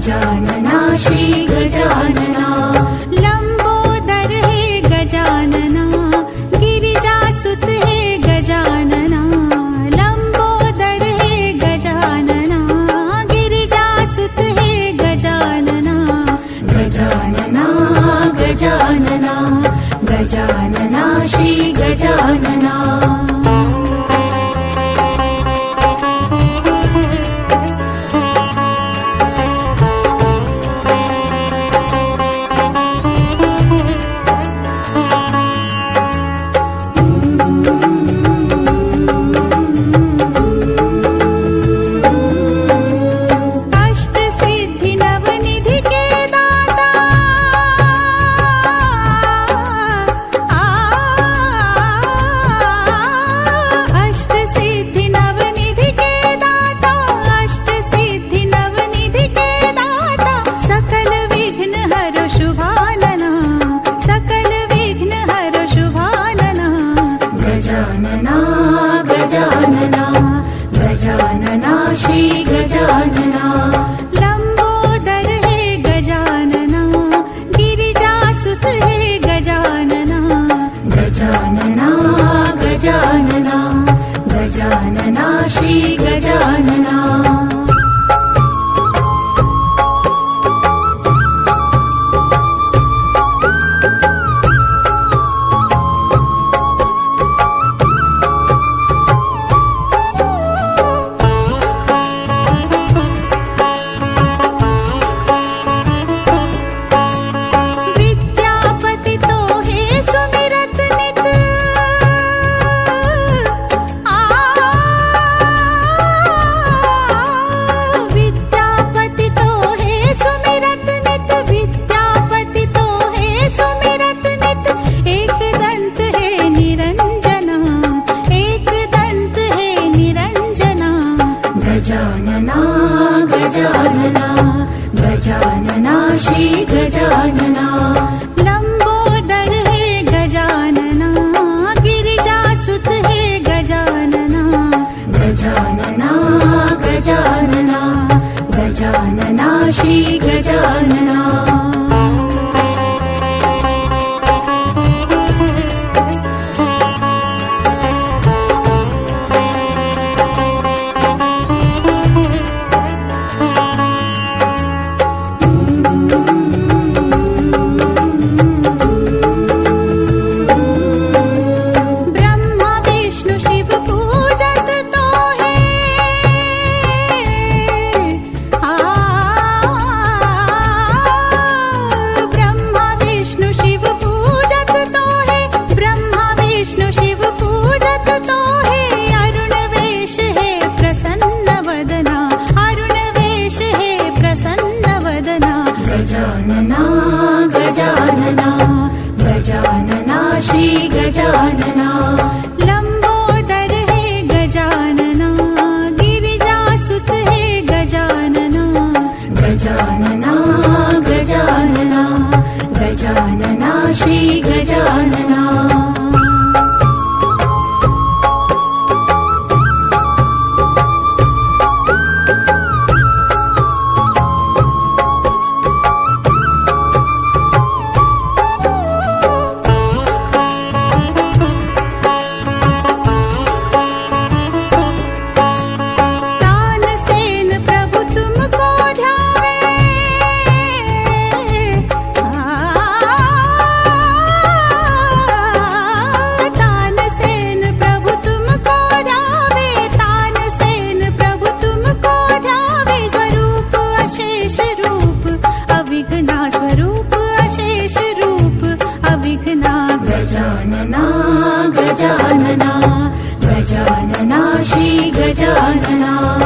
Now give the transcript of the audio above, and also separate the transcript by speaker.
Speaker 1: गजानना श्री गजानना लंबोदर है गजानना गिरिजासुत है गजानना लंबोदर है गजानना गिरिजासुत है गजानना गजानना गजानना गजानना श्री गजानना गजानना गजानना श्री गजानना लंबोदर है गजानना गिरिजासुत है गजानना गजानना गजानना गजानना श्री गजानना गजानना गजानना गजानना श्री गजानना लंबोदर है गजानना गिरिजासुत है गजानना गजानना गजानना गजानना श्री गजानना गजानना गजानना गजानना श्री गजानना लंबोदर है गजानना गिरिजासुत है गजानना गजानना गजानना गजानना श्री गजानना गजानना गजानना गजानना श्री गजानना